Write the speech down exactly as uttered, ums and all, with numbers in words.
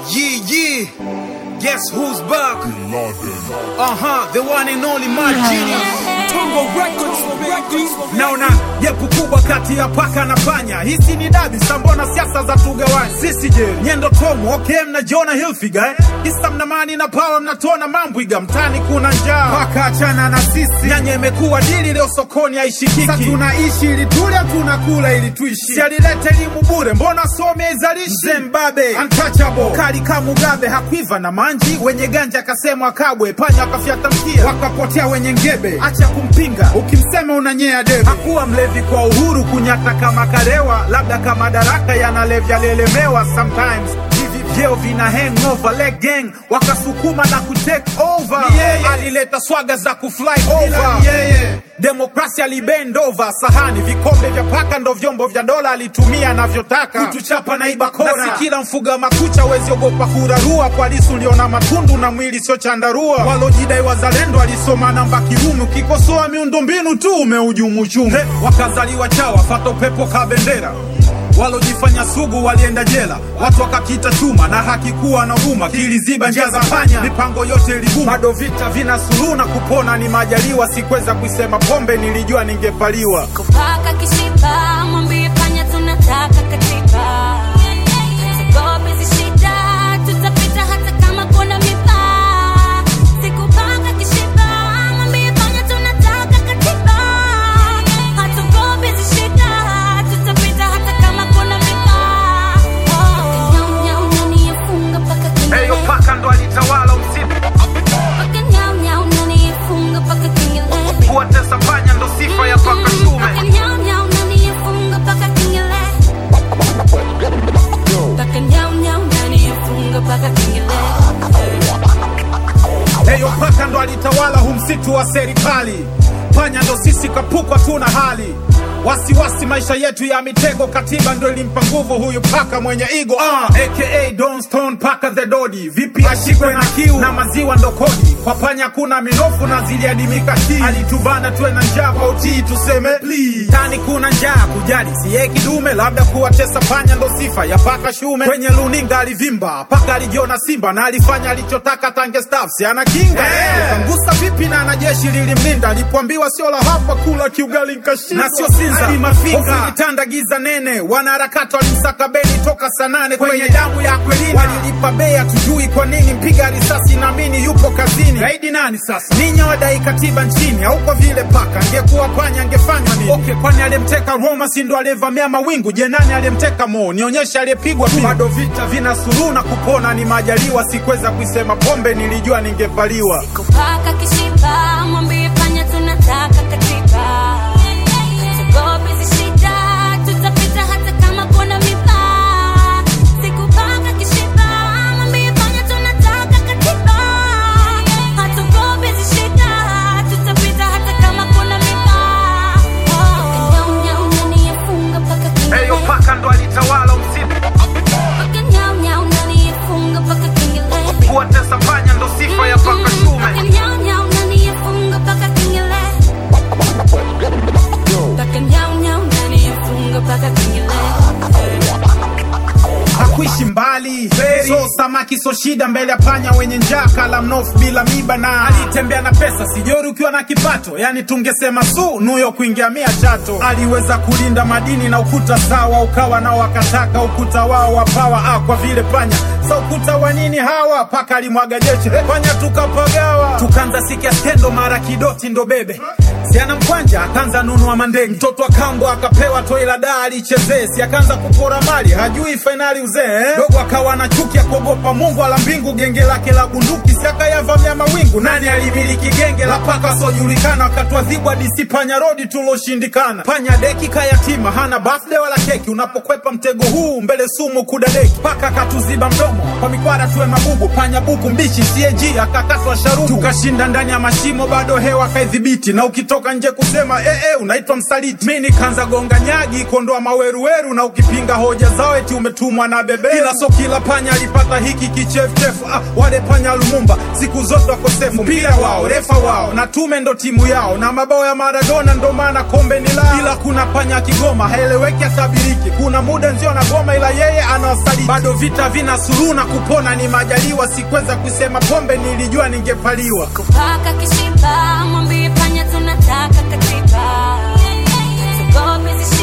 Yeah, yeah. Guess who's back? Uh-huh, the one and only my genius. Tongo Records, Records. Naona jepu kubwa kati ya paka na panya. Hisi ni dabi, sambona siasa za tugawani. Sisi je, nyendo tomu, okay mna Jonah Hilfiger eh? Hisa mnamani na power mnatona mambwiga. Mtani kuna njaa, paka achana na sisi. Nyanya imekuwa dili leo sokoni haishikiki. Sasa tunaishi ili tule, tunakula ili tuishi. Si alilete elimu bure, mbona some izalishi? Mzembabe, untouchable, kali kama Mugabe. Hakuiva na manji, wenye ganja kasemwa kabwe. Panya wakafyata mkia, wakapotea wenye ngebe. Acha kumpinga, ukimsema unanyea debe. Hakuwa mlevi kwa uhuru, kunyata kama karewa. Labda kama daraka yanalevya lelemewa. Sometimes vyeo vina hangover, leg gang wakasukuma na kutake over. Yeah. Alileta swaga za kufly over. Yeah. Demokrasia libend over. Sahani, vikombe vya paka ndo vyombo vya dola. Alitumia anavyotaka kutuchapa na ibakora. Na si kila mfuga makucha wezi ogopa kurarua. Kwa lisu liona matundu na mwili sio chandarua. Walojidai wazalendo alisoma namba kirumu. Kikosoa miundo mbinu tu umeujumu chumu. Hey, wakazaliwa chawa fato pepo kabendera. Walojifanya sugu walienda jela. Watu wakakita chuma na haki kuwa na huruma. Kiliziba njia za panya, mipango yote ilibuma. Bado vita vina suluhu na kupona ni majaliwa. Sikweza kuisema pombe, nilijua ningepaliwa. Kupaka kishiba, mwambie panya tunataka katiba. Sigobe zishida, tutapita hata kama kuna mipa. Sikupaka kishiba, mwambie panya tunataka katiba. Hatugobe zishida, tutapita hata kama kuna mipa. Nyau nyau nani yafunga paka kingile. Heyo paka ndo alitawala msitu. Paka nyau nyau nani yafunga paka kingile. Kuwatesa panya ndo sifa ya paka shume. Paka nyau nyau nani yafunga paka kingile. Paka nyau nyau nani yafunga paka kingile. Heyo paka ndo alitawala humsitu wa serikali. Panya ndo sisi kapukwa tuna hali. Wasiwasi maisha yetu ya mitego. Katiba ndo ilimpa nguvu huyu paka mwenye ego. uh, A K A Don Stone paka the Dodi. Vipi ashikwe na kiu na maziwa ndo kodi. Kwa panya kuna minofu na ziliadimika hii. Alitubana tuwe na njaa kwa utii tuseme please. Tani kuna njaa kujali siye kidume. Labda kuwatesa panya ndo sifa ya paka shume. Kwenye luninga alivimba, paka alijiona simba. Na alifanya alichotaka tange staff si ana kinga. Hey. Kangusa vipi na anajeshi lilimlinda. Alipoambiwa sio la hapa kula kiugali nkashinda. Na sio hadi mafika kitanda giza nene. Wanaharakati walimsaka Beni toka saa nane. Kwenye damu ya Akwilina walilipa bei. Hatujui kwa nini mpiga risasi na mini yupo kazini. Gaidi nani sasa? Ninyi wadai katiba nchini. Au kwa vile paka angekuwa panya angefanywa nini? Okay, kwani alimteka Roma si ndo alivamia mawingu? Je, nani alimteka Mo? Nionyesha aliyepigwa pia. Bado vita vina suluhu na kupona ni majaliwa. Sikweza kuisema pombe, nilijua ningepaliwa. Kupaka kishiba, mwambie panya tunataka katiba. Sigobe zishida, tutapita hata kama kuna mipa. Sikupaka kishiba, mwambie panya tunataka katiba. Hatugobe zishida, tutapita hata kama kuna mipa. Nyau nyau nani yafunga paka kingile. Heyo paka ndo alitawala msitu. Paka nyau nyau nani yafunga paka kingile. Kuwatesa panya ndo sifa ya paka shume. Paka nyau nyau nani yafunga paka kingile. Paka nyau nyau nani yafunga paka kingile. Hakuishi mbali Feri. So samaki so shida mbele ya panya wenye njaa. Kala mnofu bila miba na alitembea na pesa. Sijori ukiwa na kipato, yani tungesema su nuyo kuingia mia chato. Aliweza kulinda madini na ukuta sawa. Ukawa nao wakataka ukuta wao wapawa. Ah, kwa vile panya sa ukuta wa nini hawa. Paka alimwaga jeshi, panya tukapagawa. Tukanza sikia skendo mara kidoti ndo bebe. Siana mkwanja akanza nunu wa mandenge. Mtoto wa kambo akapewa toi la daa alichezee. Si akanza kupora mali hajui finali uzee eh? Dogo akawa na chuki ya kuogopa Mungu ala mbingu. Genge lake la bunduki si akayavamia mawingu. Nani alimiliki genge la paka sojulikana. Akatwa dhibwa disi panya rodi tuloshindikana. Panya deki kayatima hana birthday wala keki. Unapokwepa mtego huu mbele sumu kudadeki. Paka katuziba mdomo kwa mikwara tuwe mabubu. Panya buku mbichi C A G akakatwa sharubu. Tukashinda ndani ya mashimo bado hewa kaidhibiti. Na ukita ukitoka nje kusema eh eh unaitwa msaliti. Mimi nikaanza gonga nyagi kondoa maweruweru, na ukipinga hoja zao eti umetumwa na bebe. Ila so kila panya alipata hiki kichefuchefu. Ah, wale panya Lumumba siku zote wakosefu. Mpira wao, refa wao, na tume ndo timu yao, na mabao ya Maradona ndo maana kombe ni lao. Ila kuna panya Kigoma haeleweki atabiriki. Kuna muda nzio na goma ila yeye anawasaliti. Bado vita vina suluhu na kupona ni majaliwa. Sikweza kusema pombe nilijua ningepaliwa. Kupaka kishiba mwambie panya tunataka katiba. Tugope